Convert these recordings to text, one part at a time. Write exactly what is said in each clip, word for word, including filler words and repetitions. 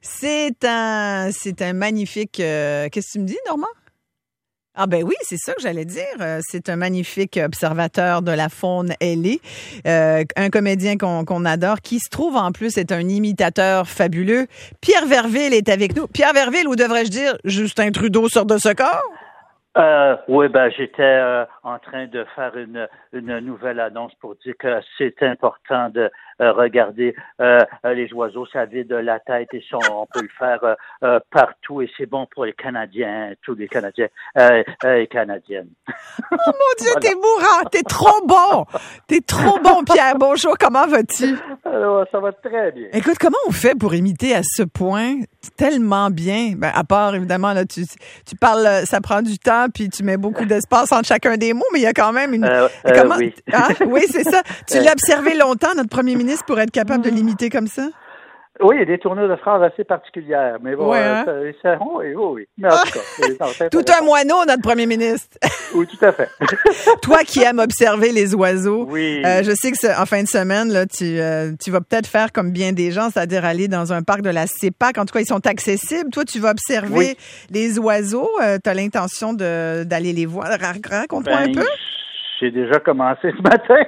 C'est un, c'est un magnifique... Euh, qu'est-ce que tu me dis, Normand? Ah ben oui, c'est ça que j'allais dire. C'est un magnifique observateur de la faune ailée, euh, un comédien qu'on, qu'on adore, qui se trouve en plus être un imitateur fabuleux. Pierre Verville est avec nous. Pierre Verville, ou devrais-je dire Justin Trudeau sort de ce corps? Euh, oui, ben j'étais euh, en train de faire une, une nouvelle annonce pour dire que c'est important de euh, regarder euh, les oiseaux, ça vide la tête et ça, on peut le faire euh, euh, partout et c'est bon pour les Canadiens, tous les Canadiens euh, euh, et Canadiennes. Oh mon Dieu, voilà. T'es mourant, t'es trop bon, t'es trop bon, Pierre. Bonjour, comment vas-tu? Alors, ça va très bien. Écoute, comment on fait pour imiter à ce point tellement bien? Ben, à part, évidemment, là, tu, tu parles, ça prend du temps, puis tu mets beaucoup d'espace entre chacun des mots, mais il y a quand même une... Euh, euh, comment... oui. Hein? Oui, c'est ça. Tu l'as observé longtemps, notre premier ministre, pour être capable de l'imiter comme ça? Oui, il y a des tournures de phrases assez particulières, mais bon, ouais, hein? euh, ça, ça, oui, oui, oui. Mais en tout cas, non, tout un moineau, notre premier ministre. Oui, tout à fait. Toi qui aimes observer les oiseaux, oui. euh, je sais que ce, en fin de semaine, là, tu, euh, tu vas peut-être faire comme bien des gens, c'est-à-dire aller dans un parc de la CEPAC. En tout cas, ils sont accessibles. Toi, tu vas observer oui. les oiseaux. Euh, tu as l'intention de, d'aller les voir. Raconte-moi ben, un peu. J'ai déjà commencé ce matin.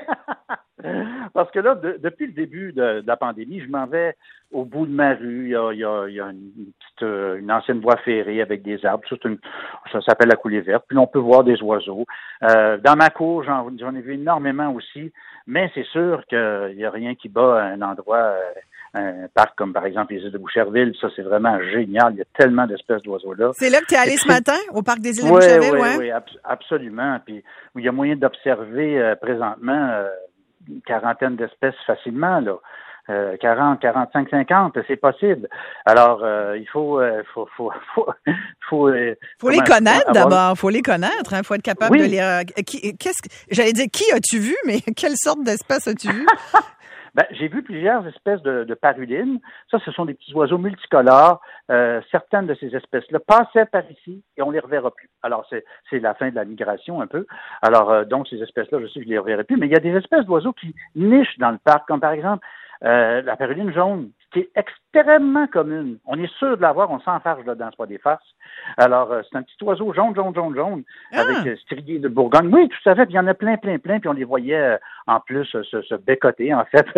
Parce que là, de, depuis le début de, de la pandémie, je m'en vais au bout de ma rue. Il y a, il y a, il y a une, petite, une ancienne voie ferrée avec des arbres. Ça, une, ça s'appelle la coulée verte. Puis on peut voir des oiseaux. Euh, dans ma cour, j'en, j'en ai vu énormément aussi. Mais c'est sûr qu'il n'y a rien qui bat un endroit, un parc comme par exemple les îles de Boucherville. Ça, c'est vraiment génial. Il y a tellement d'espèces d'oiseaux là. C'est là que tu es allé ce matin, au parc des îles de oui, Boucherville? Oui, ouais? oui, ab- absolument. Puis il y a moyen d'observer euh, présentement euh, une quarantaine d'espèces facilement, là. Euh, quarante, quarante-cinq, cinquante, c'est possible. Alors, euh, il faut, euh, faut, faut, faut, faut, euh, faut les connaître avoir... d'abord. Faut les connaître. Hein. Faut être capable oui. de les. Euh, qui, qu'est-ce que j'allais dire? Qui as-tu vu? Mais quelle sorte d'espèce as-tu vu? Ben, j'ai vu plusieurs espèces de, de parulines. Ça, ce sont des petits oiseaux multicolores. Euh, certaines de ces espèces-là passaient par ici et on les reverra plus. Alors, c'est, c'est la fin de la migration un peu. Alors, euh, donc, ces espèces-là, je sais que je les reverrai plus. Mais il y a des espèces d'oiseaux qui nichent dans le parc, comme par exemple euh, la paruline jaune, qui est extrêmement commune. On est sûr de l'avoir, on s'enfarge là-dedans, c'est pas des farces. Alors, euh, c'est un petit oiseau jaune, jaune, jaune, jaune, ah. avec euh, strié de Bourgogne. Oui, tout à fait, puis il y en a plein, plein, plein, puis on les voyait euh, en plus euh, se, se bécoter, en fait,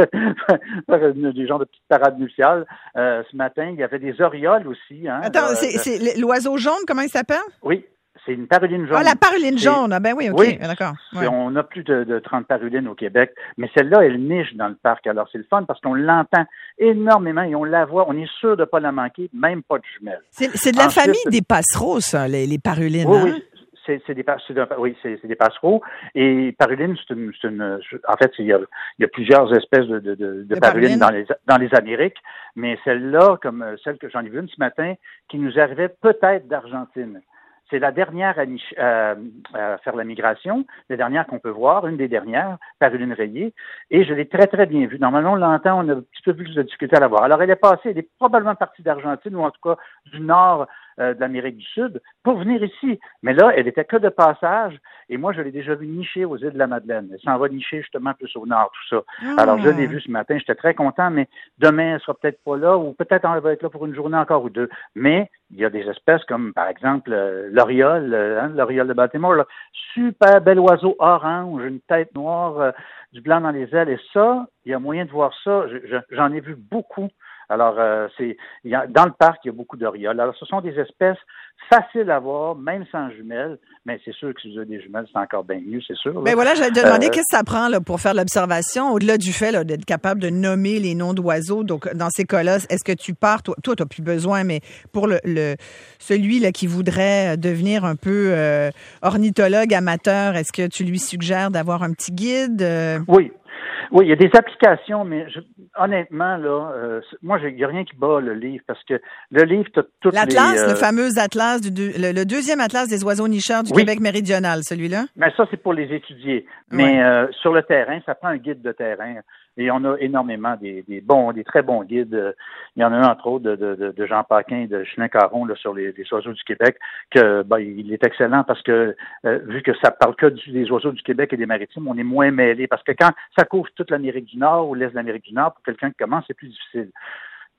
des genres de petites parades nuptiales. Euh, ce matin, il y avait des orioles aussi. Hein, Attends, là, c'est, euh, c'est l'oiseau jaune, comment il s'appelle? Oui. C'est une paruline jaune. Ah, la paruline jaune. Ah, ben oui, OK. Oui, d'accord. Ouais. On a plus de, de trente parulines au Québec, mais celle-là, elle niche dans le parc. Alors, c'est le fun parce qu'on l'entend énormément et on la voit. On est sûr de ne pas la manquer, même pas de jumelles. C'est, c'est de la Ensuite, famille des passereaux, ça, les, les parulines. Oui, hein? oui. C'est, c'est des, c'est d'un, oui, c'est, c'est des passereaux. Et paruline, c'est une, c'est une, en fait, il y a, il y a plusieurs espèces de, de, de, de parulines dans les, dans les Amériques, mais celle-là, comme celle que j'en ai vue une ce matin, qui nous arrivait peut-être d'Argentine. C'est la dernière à, niche, euh, à faire la migration, la dernière qu'on peut voir, une des dernières, paruline rayée, et je l'ai très, très bien vue. Normalement, on l'entend, on a un petit peu plus de difficulté à la voir. Alors, elle est passée, elle est probablement partie d'Argentine, ou en tout cas du nord euh, de l'Amérique du Sud, pour venir ici. Mais là, elle était que de passage, et moi, je l'ai déjà vue nicher aux îles de la Madeleine. Elle s'en va nicher justement plus au nord, tout ça. Ah. Alors, je l'ai vue ce matin, j'étais très content, mais demain, elle sera peut-être pas là, ou peut-être elle va être là pour une journée encore ou deux. Mais il y a des espèces comme, par exemple, euh, l'oriole, euh, hein, l'oriole de Baltimore, là, super bel oiseau orange, une tête noire, euh, du blanc dans les ailes. Et ça, il y a moyen de voir ça. Je, je, j'en ai vu beaucoup. Alors, euh, c'est il y a, dans le parc, il y a beaucoup d'orioles. Alors, ce sont des espèces faciles à voir, même sans jumelles. Mais c'est sûr que si vous avez des jumelles, c'est encore bien mieux, c'est sûr. Là. Ben voilà, j'allais te demander euh, qu'est-ce que ça prend là, pour faire l'observation, au-delà du fait là, d'être capable de nommer les noms d'oiseaux. Donc, dans ces cas-là, est-ce que tu pars, toi, toi tu n'as plus besoin, mais pour le, le celui là, qui voudrait devenir un peu euh, ornithologue amateur, est-ce que tu lui suggères d'avoir un petit guide? Euh... Oui. Oui, il y a des applications, mais je, honnêtement, là, euh, moi, il n'y a rien qui bat le livre parce que le livre, tu as toutes L'Atlas, les... Euh... le fameux Atlas, du deux, le, le deuxième Atlas des oiseaux nicheurs du oui. Québec méridional, celui-là? Mais ça, c'est pour les étudier. Mais ouais. euh, sur le terrain, ça prend un guide de terrain. Et on a énormément des, des bons, des très bons guides. Il y en a un, entre autres, de, de, de Jean Paquin, de Chelin-Caron, là, sur les, les oiseaux du Québec, que, ben, il est excellent parce que, euh, vu que ça parle que du, des oiseaux du Québec et des maritimes, on est moins mêlés. Parce que quand ça couvre toute l'Amérique du Nord ou l'Est de l'Amérique du Nord, pour quelqu'un qui commence, c'est plus difficile.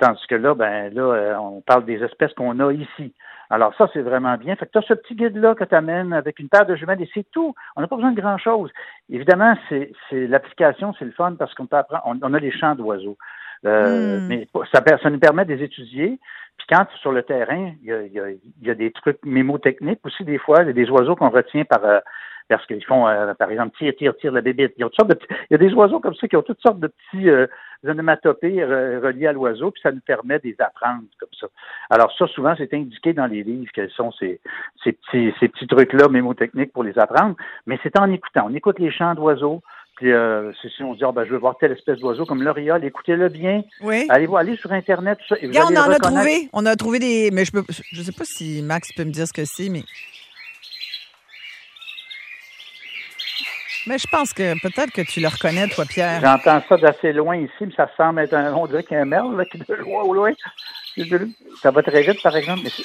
Tandis que là, ben là, on parle des espèces qu'on a ici. Alors ça, c'est vraiment bien. Fait que tu as ce petit guide-là que tu amènes avec une paire de jumelles et c'est tout. On n'a pas besoin de grand-chose. Évidemment, c'est, c'est l'application, c'est le fun parce qu'on peut apprendre, on, on a les chants d'oiseaux. Euh, mm. Mais ça, ça nous permet de les étudier. Puis quand sur le terrain, il y a, il y a, il y a des trucs mémotechniques aussi des fois. Il y a des oiseaux qu'on retient par euh, parce qu'ils font, euh, par exemple, tire, tire, tire la bébite. Il y a toutes sortes de petits, il y a des oiseaux comme ça qui ont toutes sortes de petits euh, onomatopées re, reliés à l'oiseau, puis ça nous permet de les apprendre comme ça. Alors ça, souvent, c'est indiqué dans les livres quels sont ces, ces petits, ces petits trucs-là mémotechniques pour les apprendre. Mais c'est en écoutant. On écoute les chants d'oiseaux. Puis euh, c'est si on se dit, oh, ben, je veux voir telle espèce d'oiseau comme l'oriole, écoutez-le bien. Oui. Allez voir, allez sur Internet, tout ça. Et vous Regarde, allez on en reconnaître... a trouvé. On a trouvé des. Mais je peux. Je sais pas si Max peut me dire ce que c'est, mais. Mais je pense que peut-être que tu le reconnais, toi, Pierre. J'entends ça d'assez loin ici, mais ça semble être un. On dirait qu'il y a un merle là, qui est de loin au loin. Ça va très vite, par exemple, mais c'est.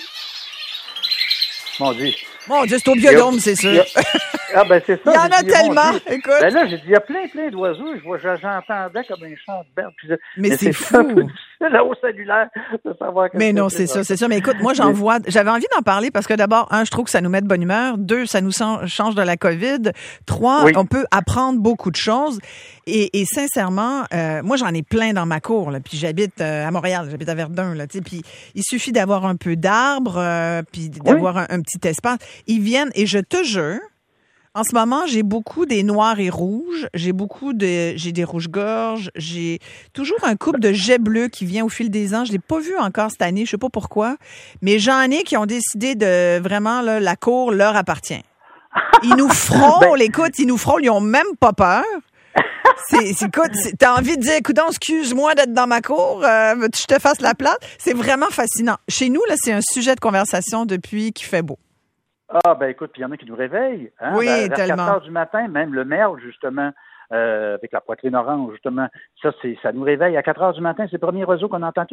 Mon Dieu. Mon Dieu, c'est au biodôme, c'est sûr. Ah, ben, c'est ça. Il y en a dit, tellement, écoute. Ben là, j'ai dit, il y a plein, plein d'oiseaux. Je vois, j'entendais comme un chant de berbe. Mais, mais c'est, c'est fou. C'est là au cellulaire de savoir que Mais non, c'est ça, c'est ça. Mais écoute, moi, j'en vois. J'avais envie d'en parler parce que d'abord, un, je trouve que ça nous met de bonne humeur. Deux, ça nous change de la COVID. Trois, oui. On peut apprendre beaucoup de choses. Et, et sincèrement, euh, moi, j'en ai plein dans ma cour. Là, puis j'habite euh, à Montréal, j'habite à Verdun. Là, puis il suffit d'avoir un peu d'arbres, euh, puis d'avoir oui. un, un petit espace. Ils viennent, et je te jure, en ce moment, j'ai beaucoup des noirs et rouges, j'ai beaucoup de, j'ai des rouges-gorges, j'ai toujours un couple de jets bleus qui vient au fil des ans. Je l'ai pas vu encore cette année, je sais pas pourquoi, mais j'en ai qui ont décidé de vraiment là, la cour leur appartient. Ils nous frôlent, ben... écoute, ils nous frôlent, ils ont même pas peur. C'est, c'est, écoute, c'est, t'as envie de dire, écoute, excuse-moi d'être dans ma cour, euh, veux-tu que je te fasse la plate? C'est vraiment fascinant. Chez nous, là, c'est un sujet de conversation depuis qu'il fait beau. Ah, ben écoute, puis il y en a qui nous réveillent. Hein? Oui, vers, vers tellement. quatre heures du matin, même le merle, justement, euh, avec la poitrine orange, justement, ça, c'est, ça nous réveille. À quatre heures du matin, c'est le premier oiseau qu'on entend.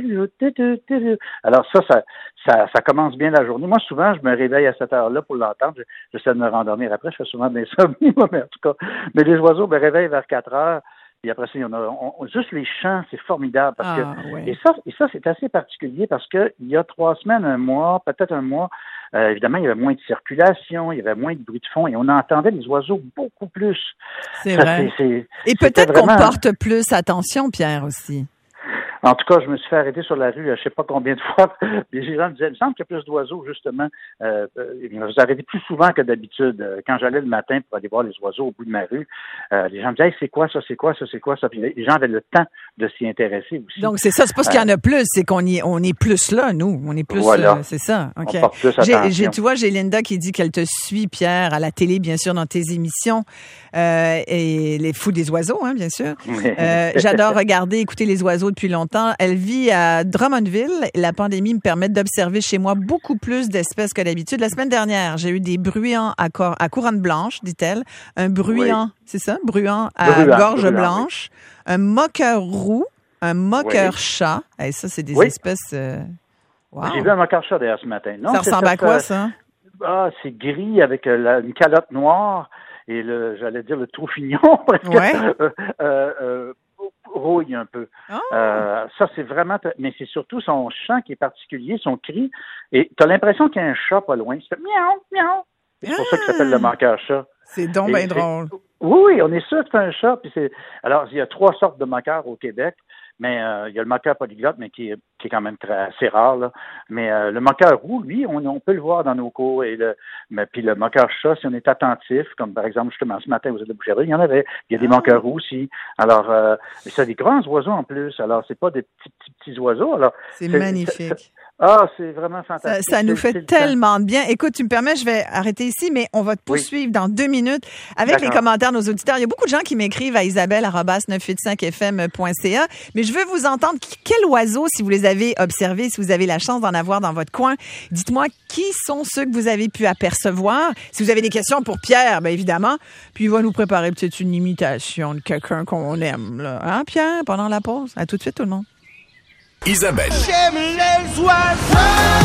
Alors ça, ça, ça, ça commence bien la journée. Moi, souvent, je me réveille à cette heure-là pour l'entendre. J'essaie de me rendormir après. Je fais souvent des insomnies, mais en tout cas. Mais les oiseaux me réveillent vers quatre heures. Puis après ça, il y en a, on, on, juste les chants, c'est formidable. Parce ah, que, ouais. et ça, et ça, c'est assez particulier parce que il y a trois semaines, un mois, peut-être un mois, euh, évidemment, il y avait moins de circulation, il y avait moins de bruit de fond et on entendait les oiseaux beaucoup plus. C'est ça, vrai. C'est, c'est, et peut-être vraiment... qu'on porte plus attention, Pierre, aussi. En tout cas, je me suis fait arrêter sur la rue, je ne sais pas combien de fois. Les gens me disaient, il me semble qu'il y a plus d'oiseaux, justement. Euh, ils me faisaient arrêter plus souvent que d'habitude. Quand j'allais le matin pour aller voir les oiseaux au bout de ma rue, euh, les gens me disaient, hey, c'est quoi ça, c'est quoi ça, c'est quoi ça. Puis les gens avaient le temps de s'y intéresser aussi. Donc, c'est ça, c'est pas ce qu'il y en a plus, c'est qu'on y, on est plus là, nous. On est plus, voilà. euh, c'est ça. Okay. On porte plus j'ai, attention. j'ai, tu vois, j'ai Linda qui dit qu'elle te suit, Pierre, à la télé, bien sûr, dans tes émissions. Euh, et les fous des oiseaux, hein, bien sûr. Euh, j'adore regarder, écouter les oiseaux depuis longtemps. Elle vit à Drummondville. La pandémie me permet d'observer chez moi beaucoup plus d'espèces que d'habitude. La semaine dernière, j'ai eu des bruants à, cor- à couronne blanche, dit-elle. Un bruant, oui. c'est ça? Bruant à bruant, gorge bruant, blanche. Oui. Un moqueur roux. Un moqueur oui. chat. Et ça, c'est des oui. espèces... Euh... Wow. J'ai vu un moqueur chat d'ailleurs ce matin. Non, ça ressemble à quoi, ça? Ah, c'est gris avec euh, la, une calotte noire et le, j'allais dire le troufignon, presque. Ouais. Euh, euh, euh, rouille un peu. Oh. Euh, ça, c'est vraiment... Mais c'est surtout son chant qui est particulier, son cri. Et tu as l'impression qu'il y a un chat pas loin. C'est miaou, miaou. C'est ah. pour ça qu'il s'appelle le moqueur chat. C'est donc bien drôle. Oui, oui, on est sûr que c'est un chat. Puis c'est... Alors, il y a trois sortes de moqueurs au Québec. Mais euh, il y a le moqueur polyglotte, mais qui est, qui est quand même très, assez rare. Là. Mais euh, le moqueur roux, lui, on, on peut le voir dans nos cours. Et le, mais, puis le moqueur chat, si on est attentif, comme par exemple justement ce matin, vous êtes de Boucherville, il y en avait. Il y a des ah. moqueurs roux aussi. Alors, euh, c'est des grands oiseaux en plus. Alors, c'est pas des petits, petits, petits oiseaux. Alors, c'est, c'est magnifique. C'est, c'est, ah, c'est vraiment fantastique. Ça, ça nous c'est, fait tellement de bien. Écoute, tu me permets, je vais arrêter ici, mais on va te poursuivre oui. dans deux minutes avec D'accord. les commentaires de nos auditeurs. Il y a beaucoup de gens qui m'écrivent à isabelle arobase neuf cent quatre-vingt-cinq f m point c a, mais je veux vous entendre. Quel oiseau, si vous les avez observés, si vous avez la chance d'en avoir dans votre coin, dites-moi qui sont ceux que vous avez pu apercevoir. Si vous avez des questions pour Pierre, bien évidemment, puis il va nous préparer peut-être une imitation de quelqu'un qu'on aime. Là. Hein, Pierre, pendant la pause? À tout de suite, tout le monde. Isabelle. J'aime les oiseaux.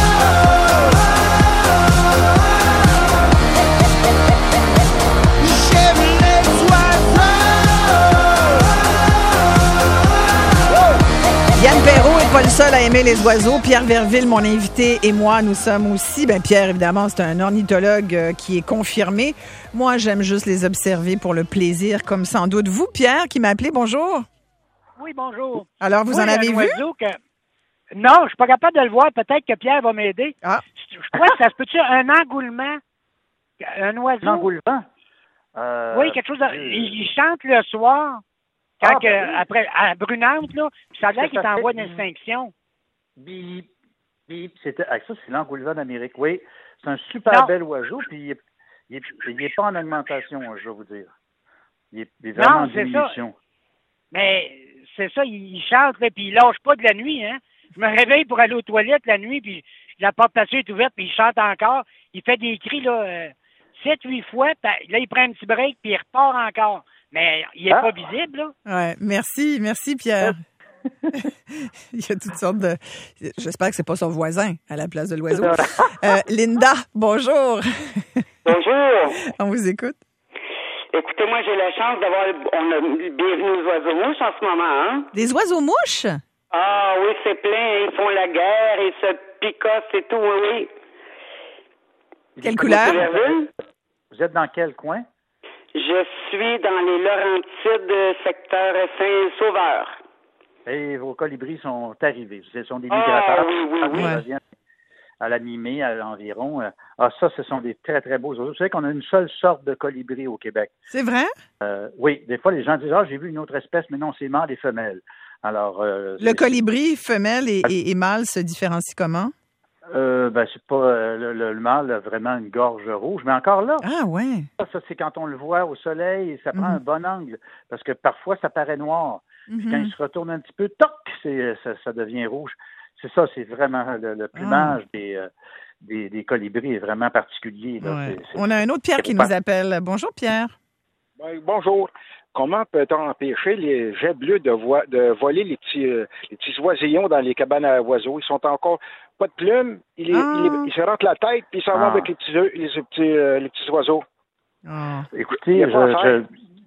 J'aime les oiseaux. Yann Perrault et Paul seul à aimer les oiseaux. Pierre Verville, mon invité, et moi, nous sommes aussi. Ben Pierre, évidemment, c'est un ornithologue euh, qui est confirmé. Moi, j'aime juste les observer pour le plaisir, comme sans doute vous, Pierre, qui m'a appelé. Bonjour. Oui, bonjour. Alors, vous oui, en avez vu? Que... Non, je suis pas capable de le voir. Peut-être que Pierre va m'aider. Ah. Je crois que ça se peut-tu un engoulement? Un oiseau? Un engoulement? Euh, oui, quelque chose de... Il, il chante le soir. Quand ah, que, ben oui. après, à Brunante, là, puis ça a l'air qu'il est en voie fait... d'extinction. Bip, bip, c'était, ah, ça, c'est l'engoulevent d'Amérique, oui. C'est un super non. bel oiseau, puis il est, il, est, il est pas en augmentation, je vais vous dire. Il est, il est vraiment non, en c'est diminution. Ça. Mais c'est ça, il, il chante, là, puis il lâche pas de la nuit, hein. Je me réveille pour aller aux toilettes la nuit, puis la porte patio est ouverte, puis il chante encore. Il fait des cris, là, euh, sept, huit fois, puis là, il prend un petit break, puis il repart encore. Mais il n'est ah. pas visible, là. Ouais, merci, merci, Pierre. Il y a toutes sortes de... J'espère que c'est pas son voisin à la place de l'oiseau. Euh, Linda, bonjour. Bonjour. On vous écoute. Écoutez, moi, j'ai la chance d'avoir... On a bienvenue aux oiseaux-mouches en ce moment, hein? Des oiseaux-mouches? Ah oui, c'est plein. Ils font la guerre, ils se picossent et tout, oui. Quelle couleur? Vous êtes dans quel coin? Je suis dans les Laurentides, secteur Saint-Sauveur. Et vos colibris sont arrivés. Ce sont des migrateurs. Ah, oui, oui, oui. Ils reviennent à la mi-mai à environ. Ah, ça, ce sont des très, très beaux oiseaux. Vous savez qu'on a une seule sorte de colibri au Québec. C'est vrai? Euh, oui. Des fois, les gens disent « Ah, j'ai vu une autre espèce, mais non, c'est mâle et femelle. » Alors... Euh, le colibri femelle et, et, et mâle se différencient comment? Euh, ben, c'est pas euh, le, le, le mâle a vraiment une gorge rouge, mais encore là. Ah ouais. Ça, ça c'est quand on le voit au soleil, ça prend mm-hmm. un bon angle, parce que parfois ça paraît noir. Mm-hmm. Puis quand il se retourne un petit peu, toc, c'est ça, ça devient rouge. C'est ça, c'est vraiment le, le plumage ah. des, euh, des des colibris est vraiment particulier. Là. Ouais. C'est, c'est... On a un autre Pierre qui nous appelle. Bonjour Pierre. Ben, bonjour. Comment peut-on empêcher les jets bleus de, vo- de voler les petits, euh, les petits oisillons dans les cabanes à oiseaux? Ils sont encore pas de plumes, ils, ah. ils, ils, ils se rentrent la tête puis ils s'en ah. vont avec les petits, les, les petits, euh, les petits oiseaux. Ah. Écoutez, je, je,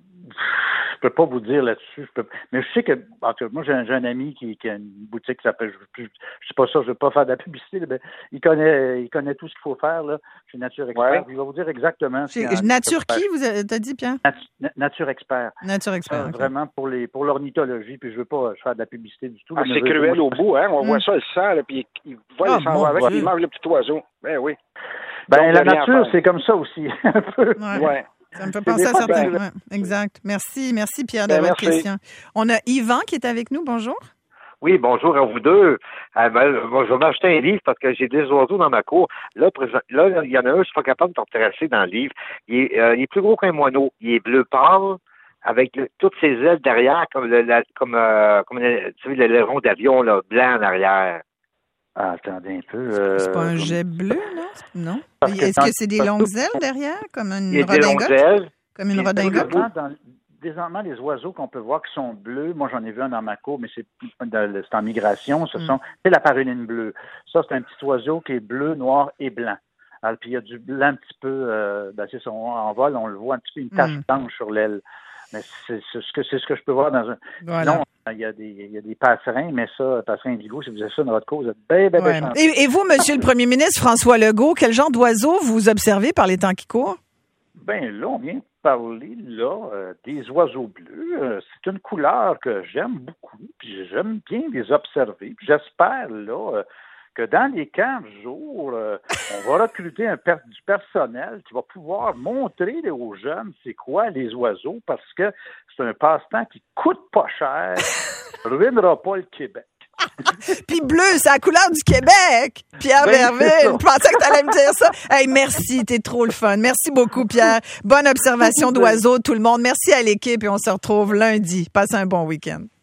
je peux pas vous dire là-dessus. Je peux, mais je sais que, en tout cas, moi j'ai un, j'ai un ami qui, qui a une boutique qui s'appelle, je, je, je sais pas ça, je veux pas faire de la publicité, mais il connaît, il connaît tout ce qu'il faut faire là. Chez Nature Expert, ouais. Il va vous dire exactement. Chez, ce Nature qui vous a dit Pierre? Nat, Nature Expert. Nature Expert. Euh, okay. Vraiment pour les pour l'ornithologie, puis je veux pas faire de la publicité du tout. Ah, c'est cruel au bout, hein. On mm. voit ça, le sang, là, puis il voit ah, les sang bon, avec, il mange le petit oiseau. Ben oui. Ben donc, la nature, c'est comme ça aussi, un peu. Ouais. ouais. Ça me fait penser à certains. Ben, ouais, exact. Merci, merci Pierre de ben, votre merci. question. On a Yvan qui est avec nous. Bonjour. Oui, bonjour à vous deux. Euh, ben, moi, je vais m'acheter un livre parce que j'ai des oiseaux dans ma cour. Là, présent, là, il y en a un, je suis pas capable de t'intéresser dans le livre. Il est, euh, il est plus gros qu'un moineau. Il est bleu pâle, avec le, toutes ses ailes derrière, comme le, la, comme, euh, comme le, tu sais, le aileron d'avion, là, blanc en arrière. Ah, attendez un peu. Euh, c'est pas un jet bleu, non? Non? Parce Est-ce que, que c'est des longues ailes derrière, comme une il y a redingote? Des longues ailes. Comme une redingote? Dans, désormais, les oiseaux qu'on peut voir qui sont bleus, moi j'en ai vu un dans ma cour, mais c'est, c'est en migration, ce mm. sont, c'est la paruline bleue. Ça, c'est un petit oiseau qui est bleu, noir et blanc. Alors, puis il y a du blanc un petit peu, euh, ben, c'est ça, en vol, on le voit un petit peu, une tache mm. blanche sur l'aile. Mais c'est, c'est, ce que, c'est ce que je peux voir dans un... Voilà. Sinon, il y a des, il y a des passerins, mais ça, passerins indigo, si vous avez ça dans votre cause, vous êtes bien, bien, bien chanceux. Et, et vous, Monsieur le Premier ministre François Legault, quel genre d'oiseaux vous observez par les temps qui courent? Ben là, on vient de parler là euh, des oiseaux bleus. Euh, c'est une couleur que j'aime beaucoup, puis j'aime bien les observer. Puis j'espère là euh, que dans les quinze jours, euh, on va recruter un per- du personnel qui va pouvoir montrer aux jeunes c'est quoi les oiseaux, parce que c'est un passe-temps qui coûte pas cher, ne ruinera pas le Québec. Puis bleu, c'est la couleur du Québec. Pierre ben, Verville, je pensais que tu allais me dire ça. Hey, merci, t'es trop le fun. Merci beaucoup, Pierre. Bonne observation d'oiseaux, tout le monde. Merci à l'équipe et on se retrouve lundi. Passez un bon week-end.